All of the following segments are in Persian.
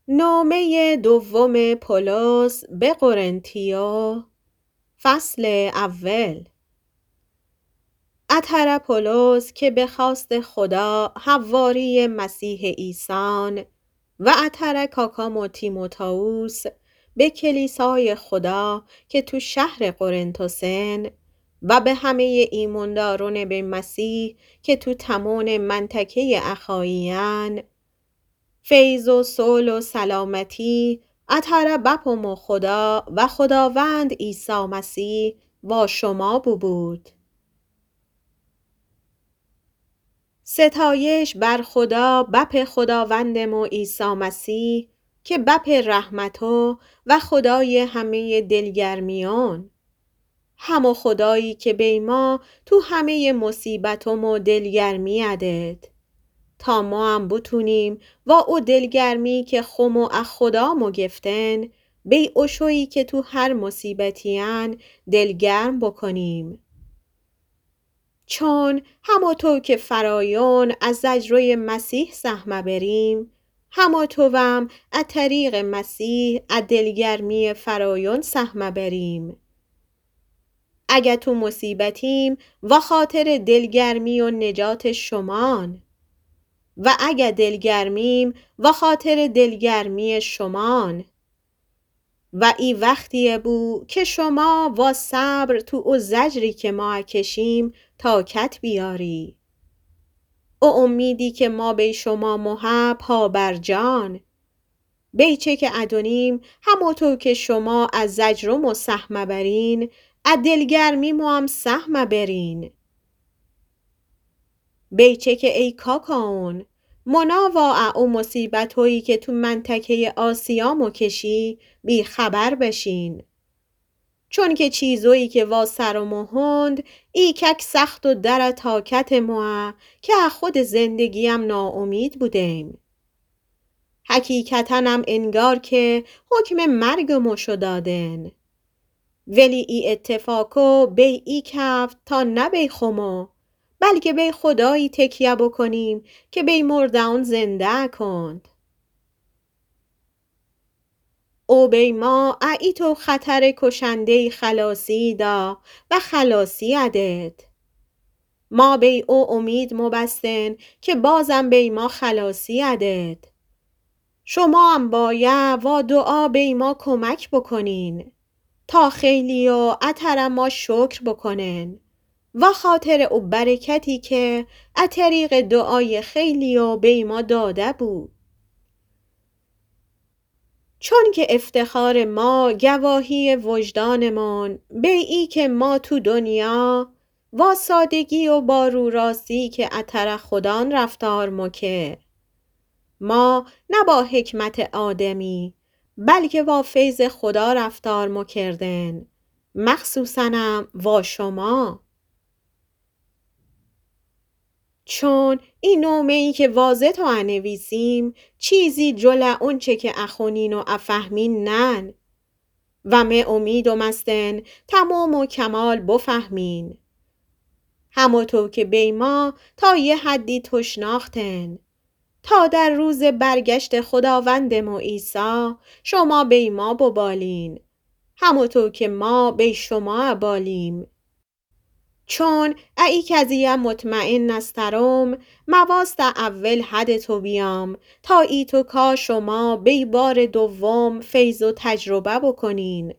نامه دوم پولس به قرنتیا، فصل اول. اطرپولس که به خواست خدا حواری مسیح عیسان و اطرکاکام و تیموتائوس به کلیسای خدا که تو شهر قرنتسن و به همه ایمانداران به مسیح که تو تمام منطقه اخاییان، فیض و صلح و سلامتی بپم و خدا و خداوند عیسی مسیح با شما بود. ستایش بر خدا بپ خداوندم عیسی مسیح که بپ رحمتو و خدای همه دلگرمیان، همو خدایی که بی ما تو همه مصیبتم و دلگرمی عدد تا ما هم بتونیم و او دلگرمی که خمو از خدا مو گفتن بی اشویی که تو هر مصیبتیان دلگرم بکنیم. چون همانطور که فرایون از زجروی مسیح سهمه بریم، همانطورم از طریق مسیح از دلگرمی فرایون سهمه بریم. اگه تو مصیبتیم و خاطر دلگرمی و نجات شمان، و اگه دلگرمیم و خاطر دلگرمی شمان، و ای وقتیه بو که شما با صبر تو او زجری که ما کشیم طاقت بیاری. او امیدی که ما به شما محب ها بر جان، بیچه که ادونیم همونطور که شما از زجرم و سهمه برین از دلگرمی مو هم سهمه برین. بیچه که ای کاکاون مناوا او مصیبت هایی که تو منطقه آسیا مو کشی بی خبر بشین. چون که چیزویی که وا سرمو هند ای کک سخت و در طاقت مو که از خود زندگیم ناامید بودیم. حقیقتاً هم انگار که حکم مرگمو شو دادن، ولی ای اتفاقو بی ای کفت تا نه بی خمو بلکه بی خدایی تکیه بکنیم که بی مردان زنده کند. او بی ما ای تو خطر کشنده خلاصی دا و خلاصی عدد. ما بی او امید مبستن که بازم بی ما خلاصی عدد. شما هم باید و دعا بی ما کمک بکنین تا خیلی و ما شکر بکنن و خاطر او برکتی که از طریق دعای خیلی و بی ما داده بود. چون که افتخار ما گواهی وجدانمون به ای که ما تو دنیا با سادگی و با رو راستی که اتر خدان رفتار مکه، ما نه با حکمت آدمی بلکه با فیض خدا رفتار مکردن، مخصوصاً با شما. چون این نامه ای که واضح تا انویسیم چیزی جل اونچه که اخونین و افهمین نن و می امیدم استن تمام و کمال بفهمین، همونطور که بی ما تا یه حدی تشناختن تا در روز برگشت خداوندم و عیسی شما بی ما ببالین همونطور که ما بی شما بالیم. چون ای کزیم مطمئن نسترم مواست اول حد تو بیام تا ای تو کا شما بی بار دوم فیض و تجربه بکنین.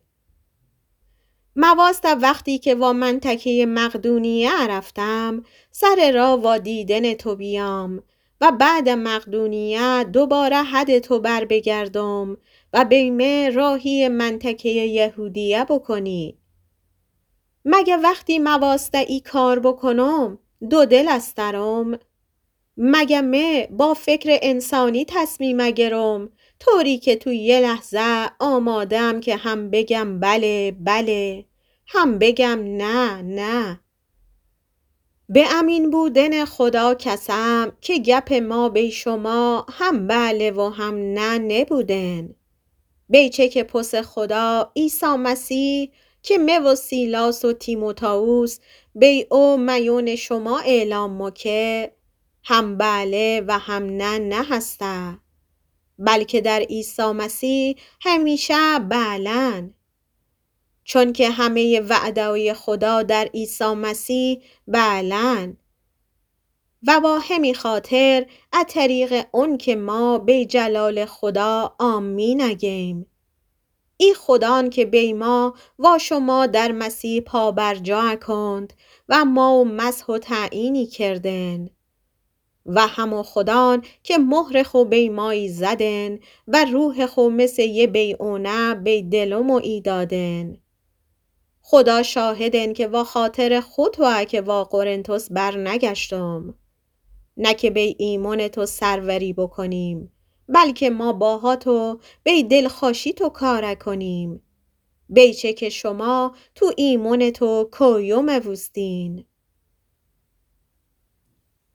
مواست وقتی که و منطقه مقدونیه رفتم سر را و دیدن تو بیام و بعد مقدونیه دوباره حد تو بر بگردم و بیمه راهی منطقه یهودیه بکنی. مگه وقتی مواسطه ای کار بکنم دو دل استرم؟ مگه می با فکر انسانی تصمیم گرم طوری که تو یه لحظه آمادم که هم بگم بله بله هم بگم نه نه؟ به امین بودن خدا کسم که گپ ما بی شما هم بله و هم نه نبودن. بیچه که پس خدا عیسی مسیح که می و سیلاس و تیموتائوس بی او میون شما اعلام مکه هم بله و هم نه نه هسته. بلکه در عیسی مسیح همیشه بعلن. چون که همه وعده‌های خدا در عیسی مسیح بعلن و با همین خاطر از طریق اون که ما به جلال خدا آمین اگیم. ای خدان که بی ما و شما در مسیح پابرجا کند و ما و مسح و تعیینی کردن و همو خدان که مهر خو بی مایی زدن و روح خو مثل یه بیعونه بی دلم و ایدادن. خدا شاهدن که با خاطر خود و که با قرنتوس بر نگشتم، نه که بی ایمان تو سروری بکنیم، بلکه ما باها تو بی دلخوشی تو کار کنیم، بیچه که شما تو ایمان تو کویوم وستین.